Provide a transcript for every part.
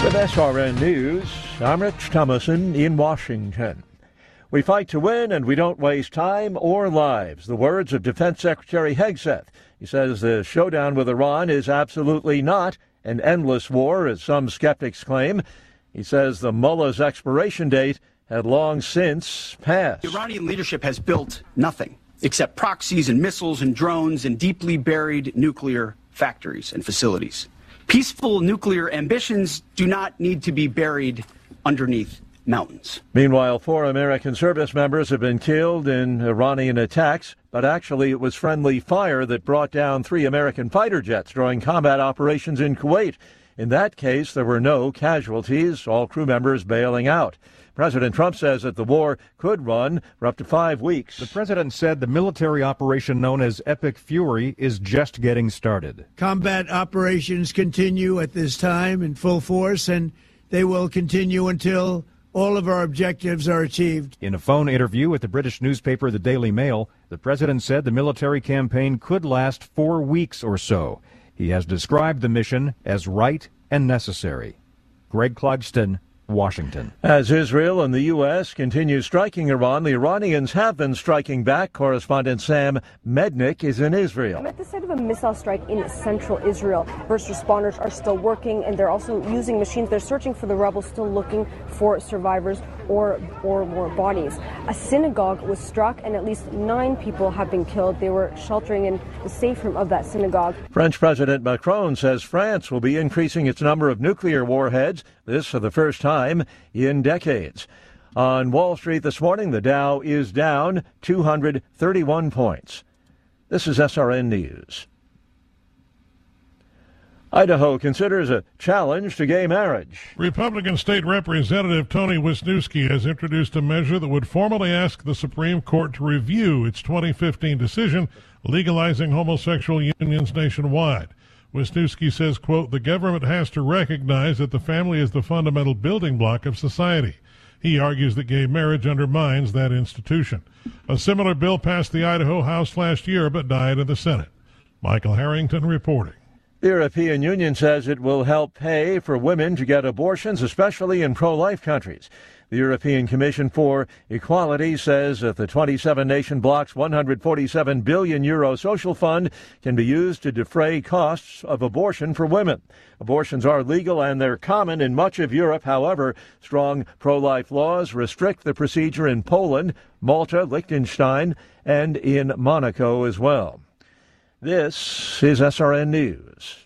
With SRN News, I'm Rich Thomason in Washington. We fight to win and we don't waste time or lives. The words of Defense Secretary Hegseth. He says the showdown with Iran is absolutely not an endless war, as some skeptics claim. He says the mullah's expiration date had long since passed. The Iranian leadership has built nothing except proxies and missiles and drones and deeply buried nuclear factories and facilities. Peaceful nuclear ambitions do not need to be buried underneath mountains. Meanwhile, 4 American service members have been killed in Iranian attacks, but actually it was friendly fire that brought down 3 American fighter jets during combat operations in Kuwait. In that case, there were no casualties, all crew members bailing out. President Trump says that the war could run for up to 5 weeks. The president said the military operation known as Epic Fury is just getting started. Combat operations continue at this time in full force, and they will continue until all of our objectives are achieved. In a phone interview with the British newspaper The Daily Mail, the president said the military campaign could last 4 weeks or so. He has described the mission as right and necessary. Greg Clugston, Washington. As Israel and the U.S. continue striking Iran, the Iranians have been striking back. Correspondent Sam Mednick is in Israel. I'm at the site of a missile strike in central Israel. First responders are still working, and they're also using machines. They're searching for the rebels, still looking for survivors or more bodies. A synagogue was struck, and at least 9 people have been killed. They were sheltering in the safe room of that synagogue. French President Macron says France will be increasing its number of nuclear warheads, this for the first time in decades. On Wall Street this morning, the Dow is down 231 points. This is SRN News. Idaho considers a challenge to gay marriage. Republican State Representative Tony Wisniewski has introduced a measure that would formally ask the Supreme Court to review its 2015 decision legalizing homosexual unions nationwide. Wisniewski says, quote, the government has to recognize that the family is the fundamental building block of society. He argues that gay marriage undermines that institution. A similar bill passed the Idaho House last year but died in the Senate. Michael Harrington reporting. The European Union says it will help pay for women to get abortions, especially in pro-life countries. The European Commission for Equality says that the 27-nation bloc's €147 billion social fund can be used to defray costs of abortion for women. Abortions are legal and they're common in much of Europe. However, strong pro-life laws restrict the procedure in Poland, Malta, Liechtenstein, and in Monaco as well. This is SRN News.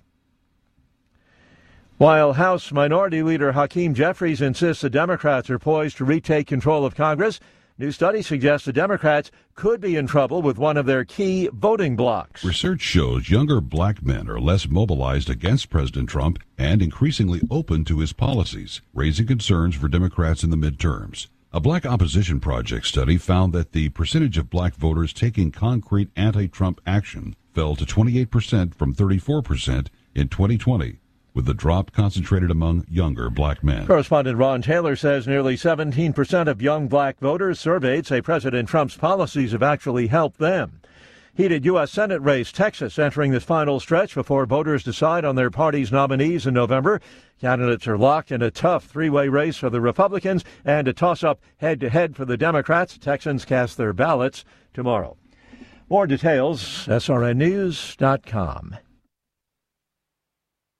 While House Minority Leader Hakeem Jeffries insists the Democrats are poised to retake control of Congress, new study suggests the Democrats could be in trouble with one of their key voting blocs. Research shows younger black men are less mobilized against President Trump and increasingly open to his policies, raising concerns for Democrats in the midterms. A Black Opposition Project study found that the percentage of black voters taking concrete anti-Trump action fell to 28% from 34% in 2020. With the drop concentrated among younger black men. Correspondent Ron Taylor says nearly 17% of young black voters surveyed say President Trump's policies have actually helped them. Heated U.S. Senate race, Texas entering this final stretch before voters decide on their party's nominees in November. Candidates are locked in a tough three-way race for the Republicans and a toss-up head-to-head for the Democrats. Texans cast their ballots tomorrow. More details, srnnews.com.